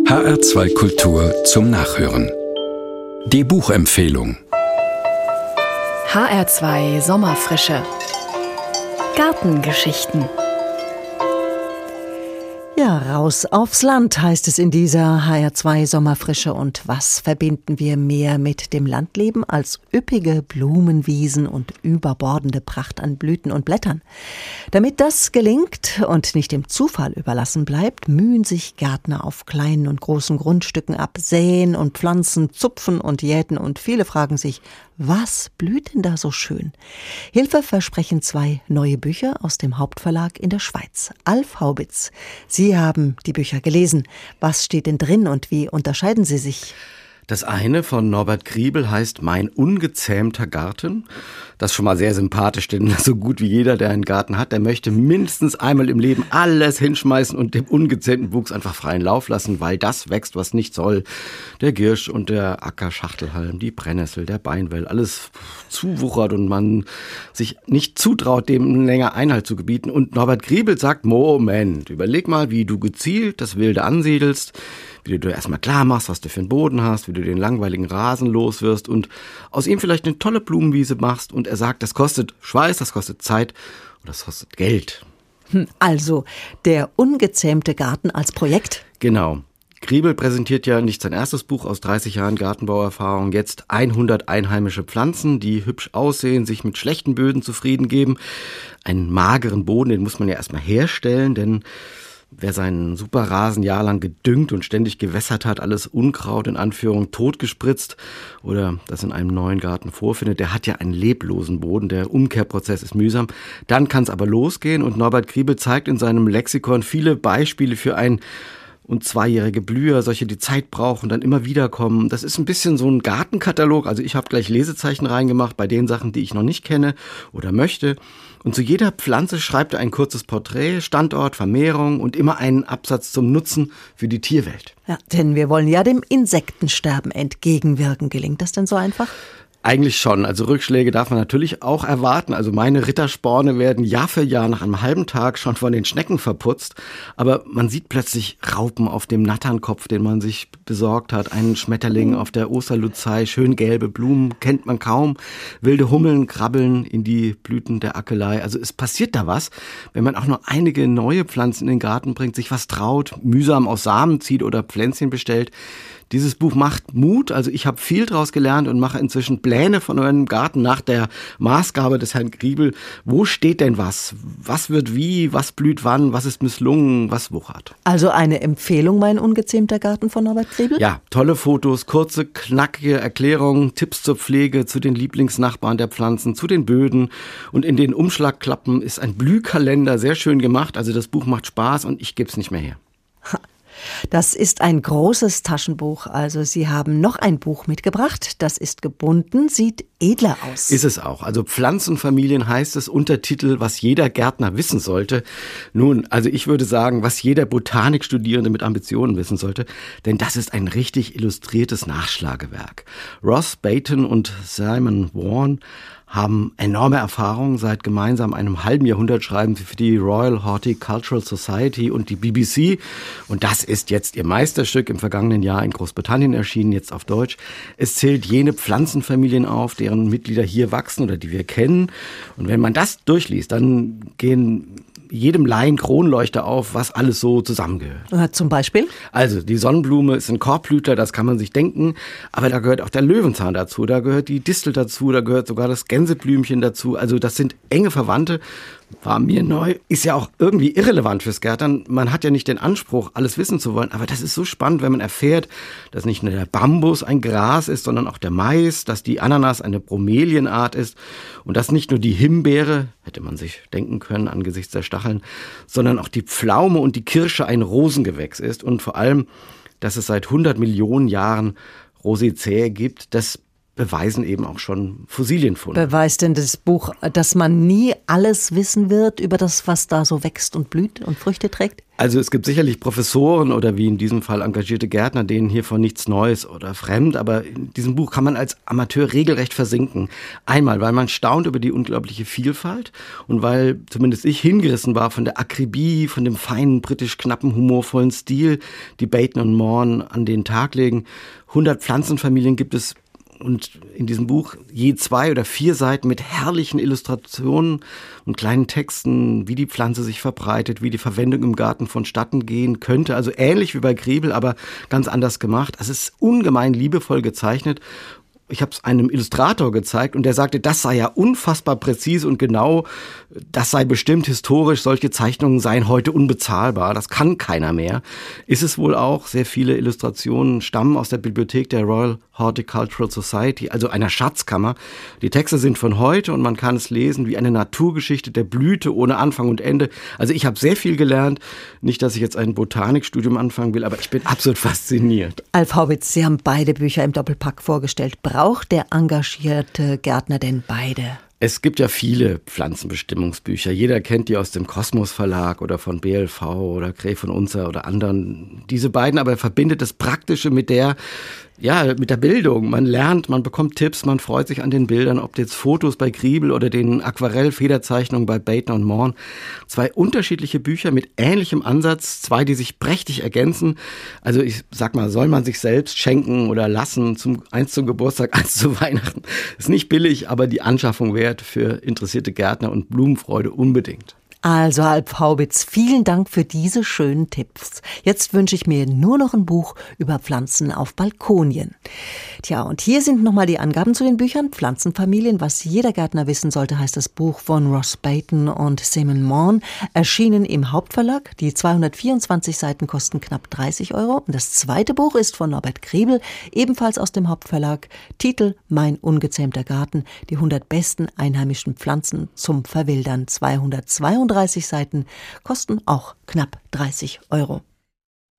HR2 Kultur zum Nachhören. Die Buchempfehlung. HR2 Sommerfrische. Gartengeschichten. Ja, raus aufs Land heißt es in dieser HR2 Sommerfrische. Und was verbinden wir mehr mit dem Landleben als üppige Blumenwiesen und überbordende Pracht an Blüten und Blättern? Damit das gelingt und nicht dem Zufall überlassen bleibt, mühen sich Gärtner auf kleinen und großen Grundstücken ab, säen und pflanzen, zupfen und jäten, und viele fragen sich, was blüht denn da so schön? Hilfe versprechen 2 neue Bücher aus dem Hauptverlag in der Schweiz. Alf Haubitz, Sie haben die Bücher gelesen. Was steht denn drin und wie unterscheiden sie sich? Das eine von Norbert Griebel heißt Mein ungezähmter Garten. Das ist schon mal sehr sympathisch, denn so gut wie jeder, der einen Garten hat, der möchte mindestens einmal im Leben alles hinschmeißen und dem ungezähmten Wuchs einfach freien Lauf lassen, weil das wächst, was nicht soll. Der Girsch und der Ackerschachtelhalm, die Brennnessel, der Beinwell, alles zuwuchert und man sich nicht zutraut, dem länger Einhalt zu gebieten. Und Norbert Griebel sagt, Moment, überleg mal, wie du gezielt das Wilde ansiedelst, wie du dir erstmal klar machst, was du für einen Boden hast, wie du den langweiligen Rasen los wirst und aus ihm vielleicht eine tolle Blumenwiese machst. Und er sagt, das kostet Schweiß, das kostet Zeit und das kostet Geld. Also der ungezähmte Garten als Projekt? Genau. Griebel präsentiert ja nicht sein erstes Buch aus 30 Jahren Gartenbauerfahrung, jetzt 100 einheimische Pflanzen, die hübsch aussehen, sich mit schlechten Böden zufrieden geben. Einen mageren Boden, den muss man ja erstmal herstellen, denn wer seinen Superrasen jahrelang gedüngt und ständig gewässert hat, alles Unkraut in Anführung totgespritzt oder das in einem neuen Garten vorfindet, der hat ja einen leblosen Boden. Der Umkehrprozess ist mühsam. Dann kann es aber losgehen und Norbert Griebel zeigt in seinem Lexikon viele Beispiele für ein- und 2-jährige Blüher, solche, die Zeit brauchen, dann immer wieder kommen. Das ist ein bisschen so ein Gartenkatalog. Also ich habe gleich Lesezeichen reingemacht bei den Sachen, die ich noch nicht kenne oder möchte. Und zu jeder Pflanze schreibt er ein kurzes Porträt, Standort, Vermehrung und immer einen Absatz zum Nutzen für die Tierwelt. Ja, denn wir wollen ja dem Insektensterben entgegenwirken. Gelingt das denn so einfach? Eigentlich schon. Also Rückschläge darf man natürlich auch erwarten. Also meine Rittersporne werden Jahr für Jahr nach einem halben Tag schon von den Schnecken verputzt. Aber man sieht plötzlich Raupen auf dem Natternkopf, den man sich besorgt hat. Einen Schmetterling auf der Osterluzei, schön gelbe Blumen, kennt man kaum. Wilde Hummeln krabbeln in die Blüten der Akelei. Also es passiert da was, wenn man auch nur einige neue Pflanzen in den Garten bringt, sich was traut, mühsam aus Samen zieht oder Pflänzchen bestellt. Dieses Buch macht Mut, also ich habe viel draus gelernt und mache inzwischen Pläne von meinem Garten nach der Maßgabe des Herrn Griebel. Wo steht denn was? Was wird wie? Was blüht wann? Was ist misslungen? Was wuchert? Also eine Empfehlung, Mein ungezähmter Garten von Norbert Griebel? Ja, tolle Fotos, kurze, knackige Erklärungen, Tipps zur Pflege, zu den Lieblingsnachbarn der Pflanzen, zu den Böden. Und in den Umschlagklappen ist ein Blühkalender, sehr schön gemacht. Also das Buch macht Spaß und ich gebe es nicht mehr her. Das ist ein großes Taschenbuch. Also Sie haben noch ein Buch mitgebracht. Das ist gebunden, sieht edler aus. Ist es auch. Also Pflanzenfamilien heißt es, Untertitel, was jeder Gärtner wissen sollte. Nun, also ich würde sagen, was jeder Botanikstudierende mit Ambitionen wissen sollte. Denn das ist ein richtig illustriertes Nachschlagewerk. Ross Baton und Simon Vaughan haben enorme Erfahrung. Seit gemeinsam einem halben Jahrhundert schreiben sie für die Royal Horticultural Society und die BBC. Und das ist jetzt ihr Meisterstück, im vergangenen Jahr in Großbritannien erschienen, jetzt auf Deutsch. Es zählt jene Pflanzenfamilien auf, deren Mitglieder hier wachsen oder die wir kennen. Und wenn man das durchliest, dann gehen jedem Laien Kronleuchter auf, was alles so zusammengehört. Zum Beispiel? Also die Sonnenblume ist ein Korbblüter, das kann man sich denken, aber da gehört auch der Löwenzahn dazu, da gehört die Distel dazu, da gehört sogar das Gänseblümchen dazu, also das sind enge Verwandte. War mir neu, ist ja auch irgendwie irrelevant fürs Gärtnern. Man hat ja nicht den Anspruch, alles wissen zu wollen, aber das ist so spannend, wenn man erfährt, dass nicht nur der Bambus ein Gras ist, sondern auch der Mais, dass die Ananas eine Bromelienart ist und dass nicht nur die Himbeere, hätte man sich denken können angesichts der Stacheln, sondern auch die Pflaume und die Kirsche ein Rosengewächs ist und vor allem, dass es seit 100 Millionen Jahren Rosaceae gibt. Das beweisen eben auch schon Fossilienfunde. Beweist denn das Buch, dass man nie alles wissen wird über das, was da so wächst und blüht und Früchte trägt? Also es gibt sicherlich Professoren oder wie in diesem Fall engagierte Gärtner, denen hiervon nichts Neues oder fremd, aber in diesem Buch kann man als Amateur regelrecht versinken. Einmal, weil man staunt über die unglaubliche Vielfalt und weil zumindest ich hingerissen war von der Akribie, von dem feinen, britisch knappen, humorvollen Stil, die Baton und Morn an den Tag legen. 100 Pflanzenfamilien gibt es. Und in diesem Buch je 2 oder 4 Seiten mit herrlichen Illustrationen und kleinen Texten, wie die Pflanze sich verbreitet, wie die Verwendung im Garten vonstatten gehen könnte. Also ähnlich wie bei Griebel, aber ganz anders gemacht. Es ist ungemein liebevoll gezeichnet. Ich habe es einem Illustrator gezeigt und der sagte, das sei ja unfassbar präzise und genau, das sei bestimmt historisch, solche Zeichnungen seien heute unbezahlbar, das kann keiner mehr. Ist es wohl auch, sehr viele Illustrationen stammen aus der Bibliothek der Royal Horticultural Society, also einer Schatzkammer. Die Texte sind von heute und man kann es lesen wie eine Naturgeschichte der Blüte ohne Anfang und Ende. Also ich habe sehr viel gelernt, nicht, dass ich jetzt ein Botanikstudium anfangen will, aber ich bin absolut fasziniert. Alf Haubitz, Sie haben beide Bücher im Doppelpack vorgestellt. Braucht der engagierte Gärtner denn beide? Es gibt ja viele Pflanzenbestimmungsbücher. Jeder kennt die aus dem Kosmos Verlag oder von BLV oder Gräf von Unser oder anderen. Diese beiden aber verbindet das Praktische mit der Bildung. Man lernt, man bekommt Tipps, man freut sich an den Bildern, ob jetzt Fotos bei Griebel oder den Aquarell-Federzeichnungen bei Baton und Morn. 2 unterschiedliche Bücher mit ähnlichem Ansatz, 2, die sich prächtig ergänzen. Also ich sag mal, soll man sich selbst schenken oder lassen, eins zum Geburtstag, eins zu Weihnachten. Ist nicht billig, aber die Anschaffung wert für interessierte Gärtner und Blumenfreude unbedingt. Also Alf Haubitz, vielen Dank für diese schönen Tipps. Jetzt wünsche ich mir nur noch ein Buch über Pflanzen auf Balkonien. Tja, und hier sind nochmal die Angaben zu den Büchern. Pflanzenfamilien, was jeder Gärtner wissen sollte, heißt das Buch von Ross Baton und Simon Morn, erschienen im Hauptverlag. Die 224 Seiten kosten knapp 30 €. Und das zweite Buch ist von Norbert Griebel, ebenfalls aus dem Hauptverlag. Titel Mein ungezähmter Garten, die 100 besten einheimischen Pflanzen zum Verwildern. 232 Seiten kosten auch knapp 30 €.